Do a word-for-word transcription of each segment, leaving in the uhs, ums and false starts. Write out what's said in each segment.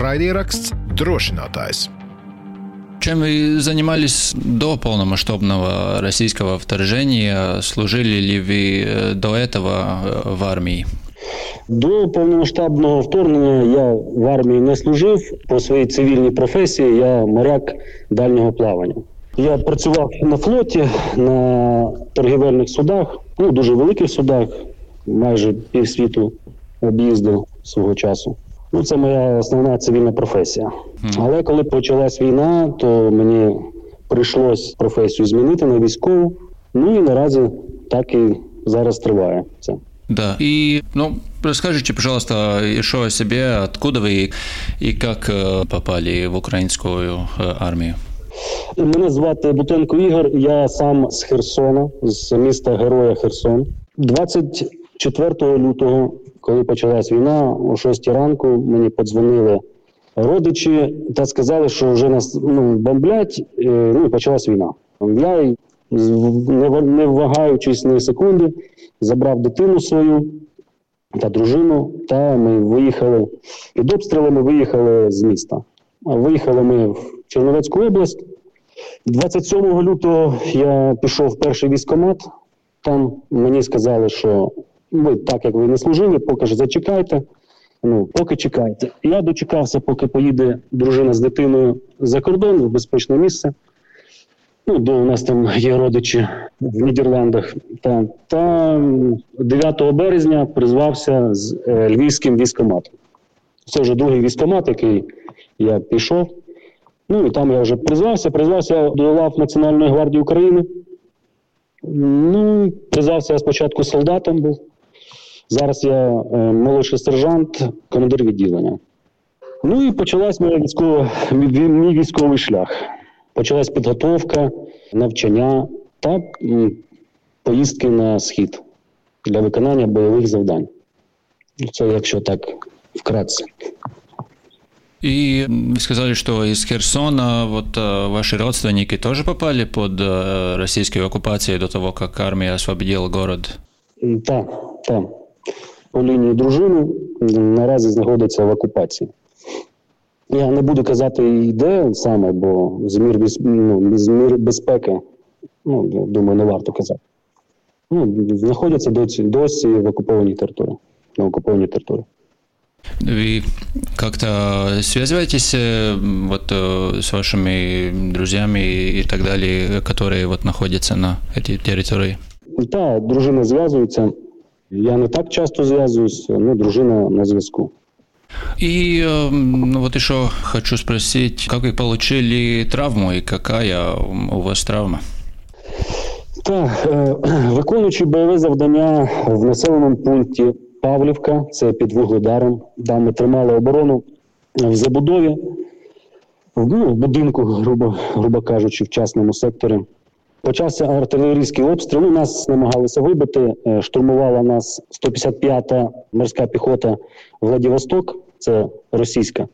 Raidieraksts Drošinātājs. Чем вы занимались до полномасштабного российского вторжения? Служили ли вы до этого в армии? До повномасштабного вторгнення я в армії не служив. По своїй цивільній професії я моряк дальнього плавання. Я працював на флоті, на торгівельних судах, ну, дуже великих судах, майже півсвіту об'їздив свого часу. Ну, це моя основна цивільна професія. Але коли почалась війна, то мені прийшлось професію змінити на військову. Ну і наразі так і зараз триває це. Да. И, ну, расскажите, пожалуйста, еще о себе, откуда вы и как попали в українську армію? Мене звати Бутенко Ігор, я сам з Херсона, з міста Героя Херсон. двадцять четвертого лютого, коли почалась війна, о шостій ранку мені подзвонили родичі та сказали, що вже нас ну, бомблять, ну і почалась війна. Я, не вагаючись ні секунди, забрав дитину свою та дружину, та ми виїхали, під обстрілами виїхали з міста. Виїхали ми в Чернівецьку область. двадцять сьомого лютого я пішов в перший військкомат. Там мені сказали, що ви, так як ви не служили, поки ж зачекайте. Ну, поки чекайте. Я дочекався, поки поїде дружина з дитиною за кордон, в безпечне місце. Ну, до у нас там є родичі в Нідерландах. Та, та дев'ятого березня призвався з е, львівським військкоматом. Це вже другий військкомат, який я пішов. Ну, і там я вже призвався. Призвався до лав Національної гвардії України. Ну, призвався я спочатку солдатом був. Зараз я е, молодший сержант, командир відділення. Ну і почалась моя військова, мій військовий шлях. Почалась підготовка, навчання та м, поїздки на схід для виконання бойових завдань. Це якщо так вкратце. И вы сказали, что из Херсона вот ваши родственники тоже попали под российскую оккупацию до того, как армия освободила город? Так, так. По лінії дружини наразі знаходиться в окупації. Я не буду казати, де саме, бо з мір, ну, з мір безпеки, ну, думаю, не варто казати. Ну, знаходяться досі, досі в окупованій території, на окупованій території. Вы как-то связываетесь вот с вашими друзьями и так далее, которые вот находятся на этой территории? Так, дружина зв'язується. Я не так часто зв'язуюсь, но дружина на зв'язку. И ну, вот еще хочу спросить, как вы получили травму и какая у вас травма? Так, виконуючи бойове завдання в населеному пункті Павлівка, це під Вугледаром, там ми тримали оборону в забудові, в, ну, в будинку, грубо, грубо кажучи, в частному секторі. Почався артилерійський обстріл, ну, нас намагалися вибити, штурмувала нас сто п'ятдесят п'ята морська піхота Владивосток, це російська.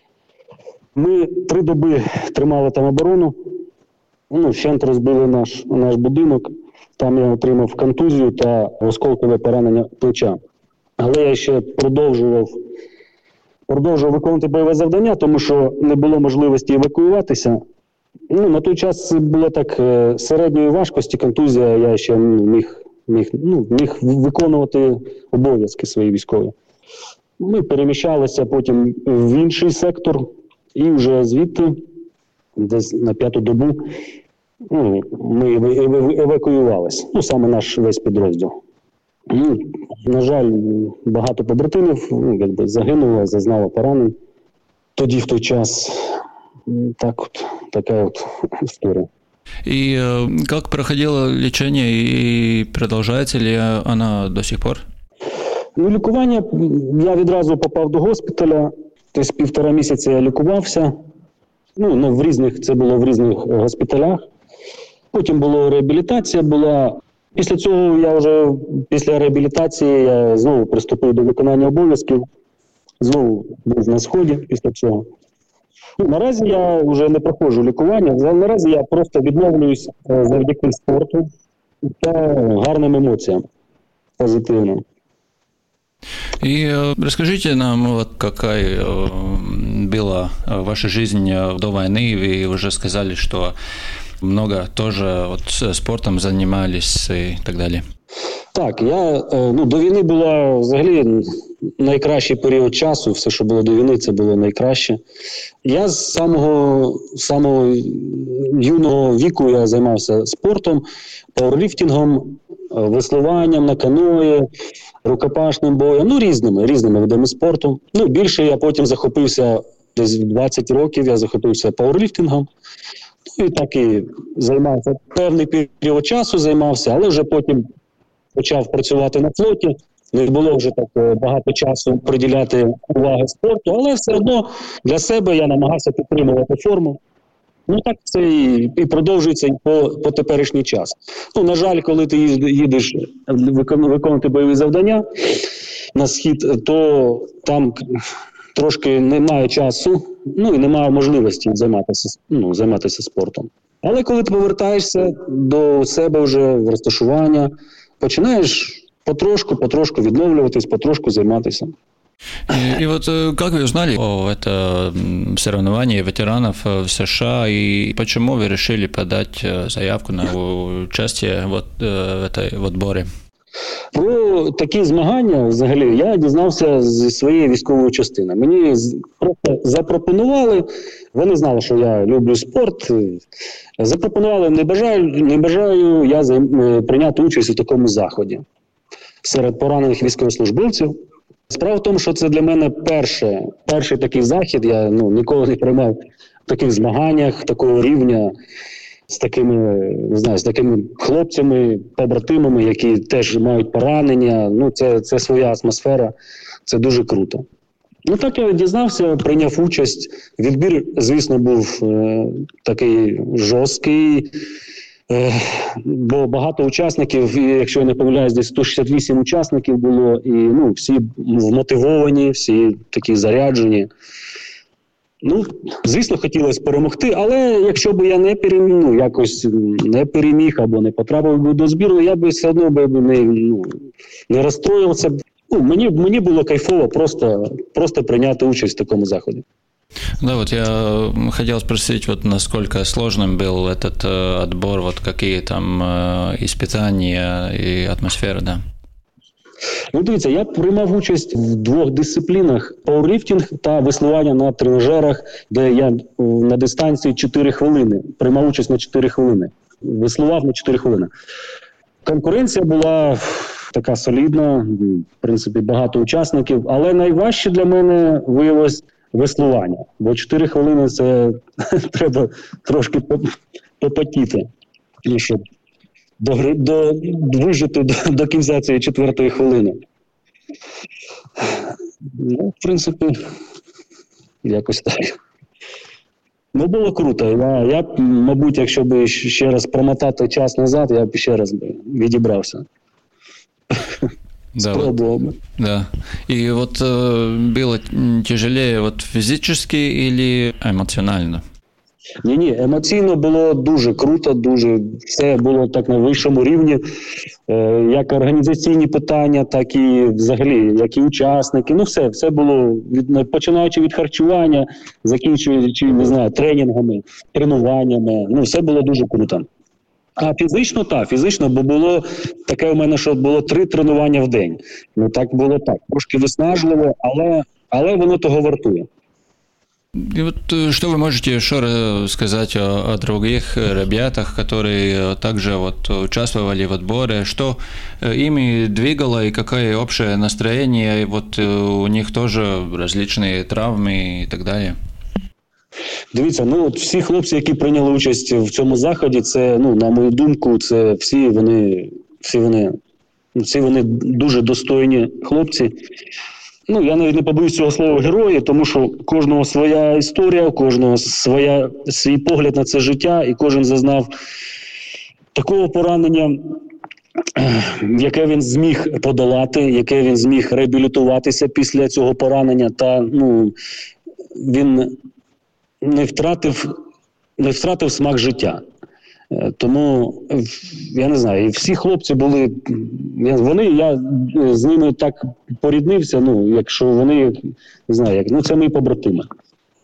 Ми три доби тримали там оборону, ну, вщент розбили наш, наш будинок, там я отримав контузію та осколкове поранення плеча. Але я ще продовжував, продовжував виконувати бойове завдання, тому що не було можливості евакуюватися. Ну, на той час це було так середньої важкості, контузія, я ще міг, міг, ну, міг виконувати обов'язки свої військові. Ми переміщалися потім в інший сектор і вже звідти, десь на п'яту добу, ну, ми евакуювалися. Ну, саме наш весь підрозділ. Ну, на жаль, багато побратимів, ну, якби загинуло, зазнало поранень. Тоді в той час так от, така от історія. И э, как проходило лечение и продолжается ли оно до сих пор? Ну, лікування, я відразу попав до госпіталя, десь півтора місяця я лікувався. Ну, ну, в різних, це було в різних госпіталях. Потім була реабілітація, була. Після цього я вже, після реабілітації, я знову приступив до виконання обов'язків. Знову був на сході після цього. Ну, наразі я вже не проходжу лікування, наразі я просто відновлююсь завдяки спорту та гарним емоціям, позитивним. И расскажите нам, вот какая была ваша жизнь до войны? Вы уже сказали, что много тоже вот спортом занимались и так далі. Так, я, ну, до війни була взагалі найкращий період часу, все, що було до війни, це було найкраще. Я з самого, самого юного віку я займався спортом, пауерліфтингом, веслуванням на каної, рукопашним боєм, ну, різними, різними видами спорту. Ну, більше я потім захопився, десь в двадцять років я захопився пауерліфтингом. Ну, і так і займався. Певний період часу займався, але вже потім почав працювати на флоті. Не було вже так багато часу приділяти уваги спорту, але все одно для себе я намагався підтримувати форму. Ну так це і, і продовжується і по, по теперішній час. Ну, на жаль, коли ти їдеш виконувати бойові завдання на схід, то там трошки немає часу, ну і немає можливості займатися, ну, займатися спортом. Але коли ти повертаєшся до себе вже в розташування, починаєш потрошку, потрошку відновлюватись, потрошку займатися. И, и вот как вы узнали о этом соревновании ветеранов в США и почему вы решили подать заявку на участие вот в этой в отборі? Про такі змагання взагалі я дізнався зі своєї військової частини. Мені просто запропонували, вони знали, що я люблю спорт, запропонували, не бажаю, не бажаю я прийняти участь у такому заході серед поранених військовослужбовців. Справа в тому, що це для мене перше, перший такий захід, я ну, ніколи не приймав в таких змаганнях, такого рівня, з такими, не знаю, з такими хлопцями, побратимами, які теж мають поранення. Ну, це, це своя атмосфера, це дуже круто. Ну, так я дізнався, прийняв участь. Відбір, звісно, був е, такий жорсткий, е, бо багато учасників, і, якщо я не помиляюсь, десь сто шістдесят вісім учасників було, і ну, всі вмотивовані, всі такі заряджені. Ну, звісно, хотілося перемогти, але якщо б я не переміг, ну, якось не переміг або не потрапив би до збірної, я б все одно би не, ну, не розстроївся. Ну, мені, мені було кайфово просто, просто прийняти участь в такому заході. Да, вот я хотел спросить, вот насколько сложным был этот э, отбор, вот какие там э, испытания и атмосфера, да? Ну, дивіться, я приймав участь в двох дисциплінах – пауерліфтинг та веслування на тренажерах, де я на дистанції чотири хвилини, приймав участь на чотири хвилини, веслував на чотири хвилини. Конкуренція була така солідна, в принципі, багато учасників, але найважче для мене виявилось веслування, бо чотири хвилини – це треба трошки попотіти, щоб До, до, вижити до, до кінця цієї четвертої хвилини. Ну, в принципі, якось так. Ну, було круто. Я, я б, мабуть, якщо б ще раз промотати час назад, я б ще раз би відібрався. Да, вот, да. И вот э, было тяжелее вот физически или эмоционально? Ні-ні, емоційно було дуже круто, дуже все було так на вищому рівні, е, як організаційні питання, так і взагалі, як і учасники. Ну все, все було, від, починаючи від харчування, закінчуючи, не знаю, тренінгами, тренуваннями, ну все було дуже круто. А фізично, так, фізично, бо було таке у мене, що було три тренування в день. Ну так було так, трошки виснажливо, але, але воно того вартує. И вот что вы можете еще рассказать о, о других ребятах, которые также вот участвовали в отборе, что ими двигало и какое общее настроение, и вот у них тоже различные травмы и так далі? Дивіться, ну от всі хлопці, які прийняли участь в цьому заході, це, ну, на мою думку, це всі вони, всі вони, всі вони дуже достойні хлопці. Ну, я навіть не побоюсь цього слова герої, тому що у кожного своя історія, у кожного своя, свій погляд на це життя, і кожен зазнав такого поранення, яке він зміг подолати, яке він зміг реабілітуватися після цього поранення, та ну, він не втратив, не втратив смак життя. Тому, я не знаю, і всі хлопці були, вони, я з ними так поріднився, ну, якщо вони, не знаю, як, ну, це мої побратими.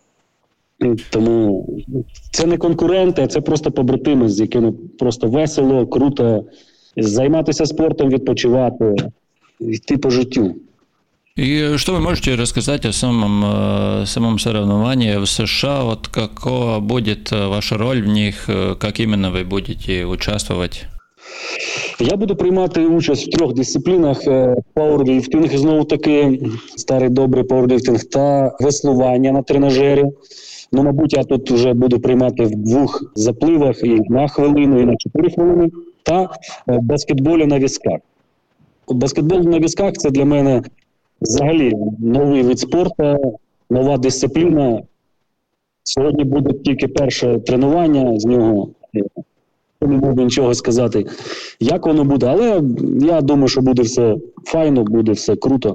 Тому це не конкуренти, а це просто побратими, з якими просто весело, круто займатися спортом, відпочивати, йти по життю. И что вы можете рассказать о самом, самом соревновании в США? Вот какова будет ваша роль в них? Как именно вы будете участвовать? Я буду приймати участь в трьох дисциплінах: пауерліфтинг, знову таки, старий добрий пауерліфтинг, та веслування на тренажері. Ну, мабуть, я тут вже буду приймати в двох запливах і на хвилину, і на чотири хвилини, та баскетболі на візках. Баскетбол на візках – це для мене взагалі новий вид спорту, нова дисципліна. Сьогодні буде тільки перше тренування з нього. Не можу нічого сказати, як воно буде, але я думаю, що буде все файно, буде все круто.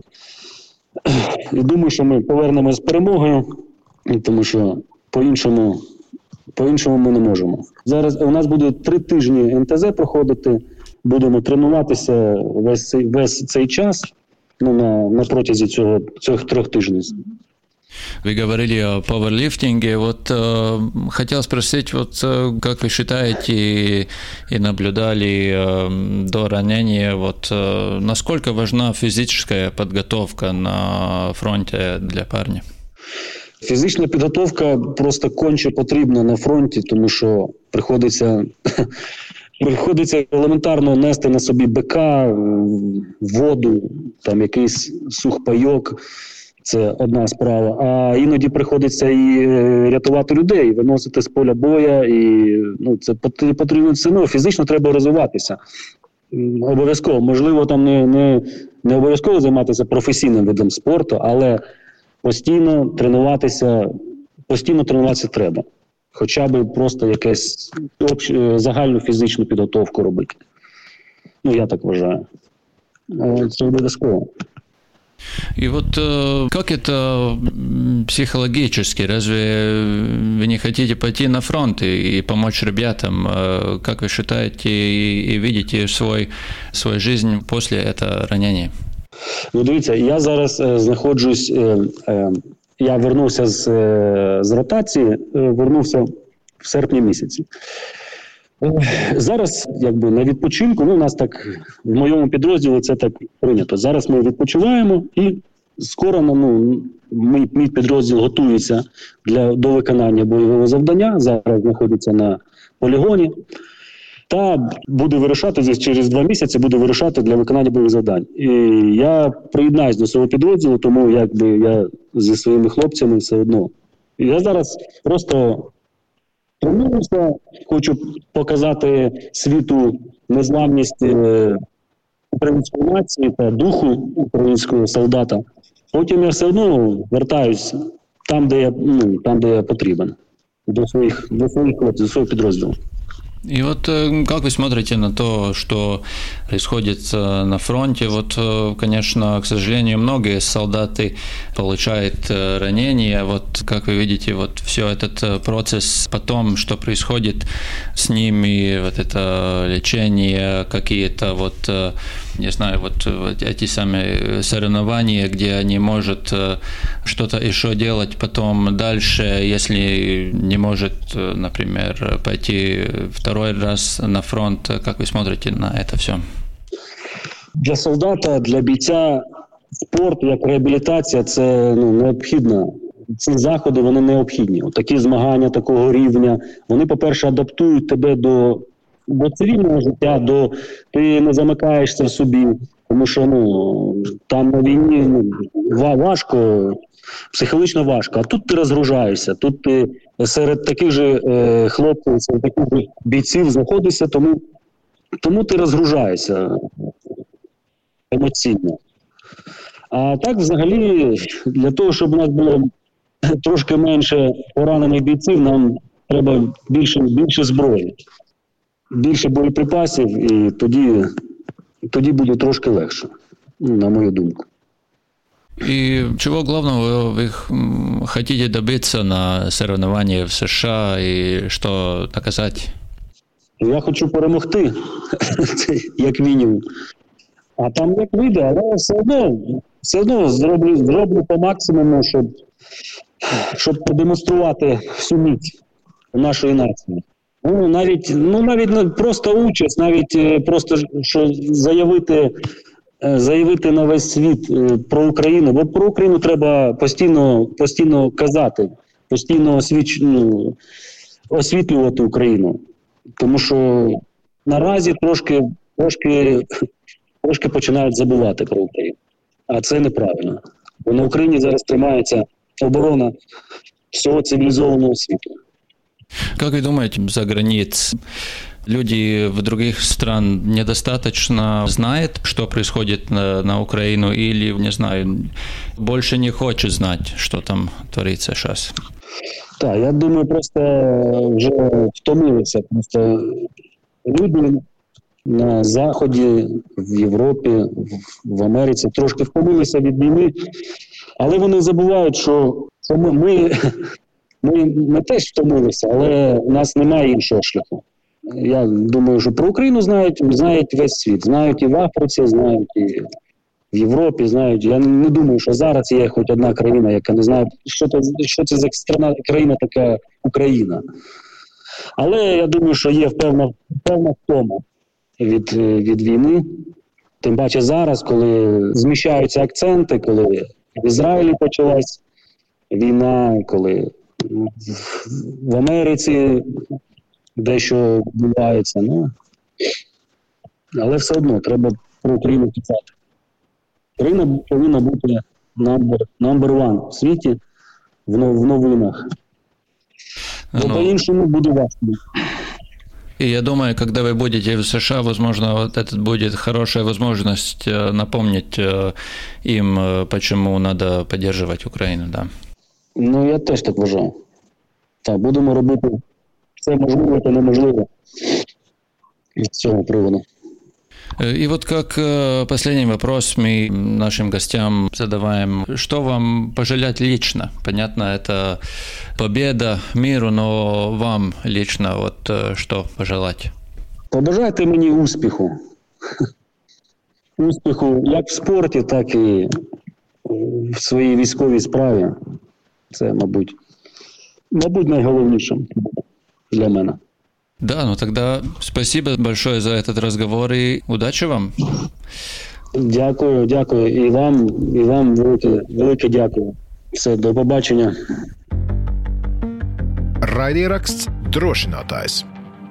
І думаю, що ми повернемось з перемогою, тому що по-іншому, по-іншому ми не можемо. Зараз у нас буде три тижні ен те зет проходити, будемо тренуватися весь цей, весь цей час, ну, на, на протязі цього, цих трьох тижнів. Вы говорили о пауэрлифтинге. Вот э, хотел спросить, вот э, как вы считаете и, и наблюдали э, до ранения, вот э, насколько важна физическая подготовка на фронте для парня? Фізична підготовка просто конче потрібна на фронті, тому що приходиться, приходиться елементарно нести на собі БК, воду, там якийсь сухпайок. Це одна справа. А іноді приходиться і рятувати людей, виносити з поля боя. І, ну, це потрібно все одно. Фізично треба розвиватися. Обов'язково. Можливо, там не, не, не обов'язково займатися професійним видом спорту, але постійно тренуватися, постійно тренуватися треба. Хоча б просто якусь загальну фізичну підготовку робити. Ну, я так вважаю. Це обов'язково. И вот э, как это психологически? Разве вы не хотите пойти на фронт и, и помочь ребятам? Э, как вы считаете и, и видите свой, свою жизнь после этого ранения? Ну, дивіться, я зараз е, знаходжусь, е, е, я вернувся з, е, з ротації, е, вернувся в серпні місяці. Зараз, якби, на відпочинку, ну, у нас так, в моєму підрозділі це так прийнято. Зараз ми відпочиваємо і скоро, ну, мій, мій підрозділ готується для, до виконання бойового завдання, зараз знаходиться на полігоні, та буде вирушати, через два місяці буде вирушати для виконання бойових завдань. І я приєднаюсь до свого підрозділу, тому, якби, я зі своїми хлопцями все одно. І я зараз просто тренуюся, хочу показати світу незламність е, української нації та духу українського солдата. Потім я все одно вертаюсь там, де я, ну, там, де я потрібен, до своїх, до своїх хлопців, до свого підрозділу. И вот как вы смотрите на то, что происходит на фронте? Вот, конечно, к сожалению, многие солдаты получают ранения. Вот как вы видите, вот все этот процесс потом, что происходит с ними, вот это лечение, какие-то вот, не знаю, вот, вот эти самые соревнования, где они могут что-то еще делать потом дальше, если не может, например, пойти второй Второй раз на фронт. Как вы смотрите на это все? Для солдата, для бійця спорт як реабілітація – це, ну, необхідно. Ці заходи, вони необхідні. Такі змагання такого рівня, вони, по-перше, адаптують тебе до, до цивільного життя, до, ти не замикаєшся в собі, тому що, ну, там на війні, ну, важко, психологічно важко, а тут ти розгружаєшся, тут ти серед таких же е, хлопців, серед таких же бійців знаходишся, тому, тому ти розгружаєшся емоційно. А так, взагалі, для того, щоб у нас було трошки менше поранених бійців, нам треба більше, більше зброї, більше боєприпасів, і тоді, тоді буде трошки легше, на мою думку. И чего главного вы хотите добиться на соревнованиях в США и что доказать? Я хочу перемогти, як мінімум. А там як вийде, але все одно, все одно зроблю, зроблю по максимуму, щоб, щоб продемонструвати всю міць нашої нації. Ну, навіть, ну, навіть просто участь, навіть просто що заявити, заявити на весь світ про Україну. Бо про Україну треба постійно, постійно казати, постійно освіч, ну, освітлювати Україну. Тому що наразі трошки, трошки, трошки починають забувати про Україну. А це неправильно. Бо на Україні зараз тримається оборона всего цивилизованного света. Как вы думаете, за границей люди в других стран недостаточно знают, что происходит на, на Украину, или, не знаю, больше не хочет знать, что там творится сейчас? Так, я думаю, просто вже втомилися. Просто люди на Заході, в Європі, в Америці трошки втомилися від війни, але вони забувають, що ми, ми, ми, ми теж втомилися, але у нас немає іншого шляху. Я думаю, що про Україну знають, знають весь світ. Знають і в Африці, знають і в Європі, знають. Я не думаю, що зараз є хоч одна країна, яка не знає, що це, що це за страна, країна така Україна. Але я думаю, що є певна, певна втома від, від війни. Тим паче зараз, коли зміщаються акценти, коли в Ізраїлі почалась війна, коли в Америці дещо відбувається. Ну, але все одно треба про Україну писати. Україна повинна бути number, number one в світі, в, в новинах. Бо ну, по-іншому буде важко. И я думаю, когда вы будете в США, возможно, вот это будет хорошая возможность напомнить им, почему надо поддерживать Украину, да. Ну, я теж так вважаю. Так, будемо робити все можливе та неможливе з цього приводу. И вот как последний вопрос мы нашим гостям задаваем. Что вам пожелать лично? Понятно, это победа миру, но вам лично вот что пожелать? Побажайте мені успіху. Успіху як в спорті, так і в своїй військовій справі. Це, мабуть, мабуть, найголовніше для мене. Да, ну тогда спасибо большое за этот разговор и удачи вам. Дякую, дякую. І вам, і вам велике, велике дякую. Все, до побачення. Raidieraksts drošinātājs.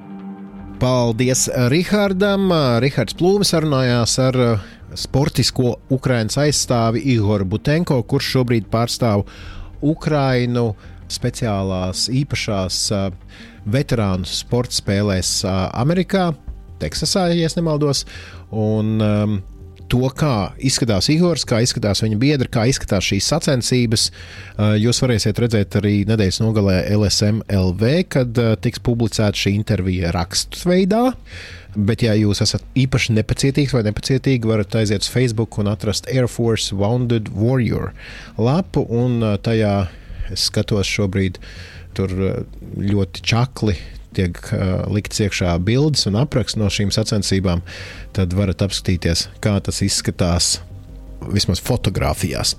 Paldies Rihardam. Rihards Plūms sarunājās ar sportisko Ukrainas aizstāvi Igoru Butenko, kurš šobrīd pārstāv Ukrainu speciālās īpašās veterānu sporta spēlēs Amerikā, Teksasā, ja es nemaldos, un um, to, kā izskatās Igors, kā izskatās viņa biedri, kā izskatās šīs sacensības, uh, jūs varēsiet redzēt arī nedēļas nogalē L S M L V, kad uh, tiks publicēta šī intervija rakstveidā. Bet, ja jūs esat īpaši nepacietīgs vai nepacietīgi, varat aiziet uz Facebook un atrast Air Force Wounded Warrior lapu, un uh, tajā es skatos šobrīd, tur ļoti čakli tiek uh, likts iekšā bildes un apraksts no šīm sacensībām, tad varat apskatīties, kā tas izskatās vismaz fotogrāfijās.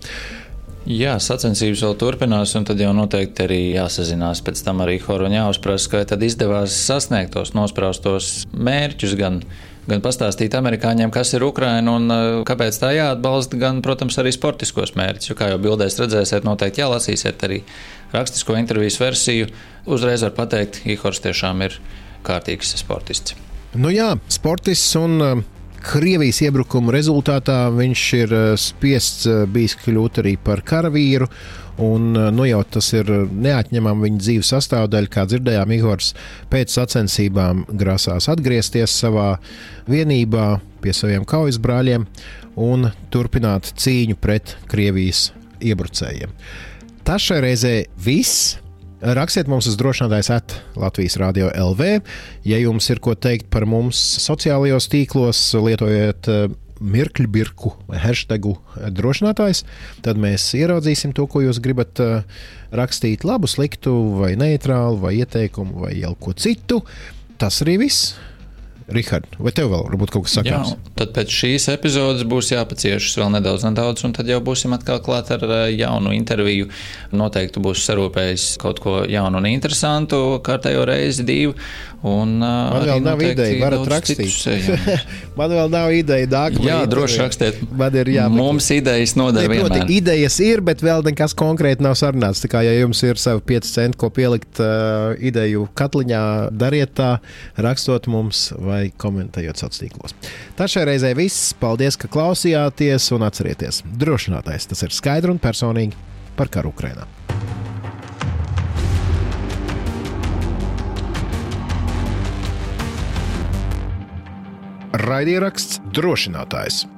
Jā, sacensības vēl turpinās, un tad jau noteikti arī jāsazinās pēc tam ar Igoru un jāuzprasa, ka tad izdevās sasniegt tos nospraustos mērķus, gan, gan pastāstīt amerikāņiem, kas ir Ukraina un kāpēc tā jāatbalsta, gan, protams, arī sportiskos mērķus, jo kā jau bildēs redzēsiet, noteikti jālasīsiet arī rakstisko intervijas versiju. Uzreiz var pateikt, Igors tiešām ir kārtīgs sportists. Nu jā, sportists un Krievijas iebrukuma rezultātā viņš ir spiests bijis kļūt arī par karavīru, un nu jau tas ir neatņemama viņa dzīves sastāvdaļa. Kā dzirdējām, Igors pēc sacensībām grasās atgriezties savā vienībā pie saviem kaujas brāļiem un turpināt cīņu pret Krievijas iebrucējiem. Tas šai reizē viss. Rakstiet mums uz drošinātājs at Latvijas Radio L V. Ja jums ir ko teikt par mums sociālajos tīklos, lietojiet mirkļbirku vai hashtagu drošinātājs, tad mēs ieraudzīsim to, ko jūs gribat rakstīt, labu, sliktu vai neitrālu vai ieteikumu vai jau ko citu. Tas arī viss. Rihard, vai tev vēl varbūt kaut kas sakāms? Jā, tad pēc šīs epizodes būs jāpaciešas vēl nedaudz, nedaudz, un tad jau būsim atkal klāt ar jaunu interviju. Noteikti būs sarūpējis kaut ko jaunu un interesantu kārtējo reizi divu. Un, man vēl nav ideja, varat rakstīt. Man vēl nav ideja, nākamā. Jā, droši rakstiet. Man ir jāmeklē. Mums idejas noder ne, vienmēr. Proti, idejas ir, bet vēl nekas konkrēti nav sarunāts. Tā kā, ja jums ir savi pieci centi, ko pielikt uh, ideju katliņā, dariet tā, rakstot mums vai komentējot sociālos tīklos. Tā šai reizē viss. Paldies, ka klausījāties un atcerieties. Drošinātājs, tas ir skaidri un personīgi par karu Ukrainā. Raidieraksts Drošinātājs.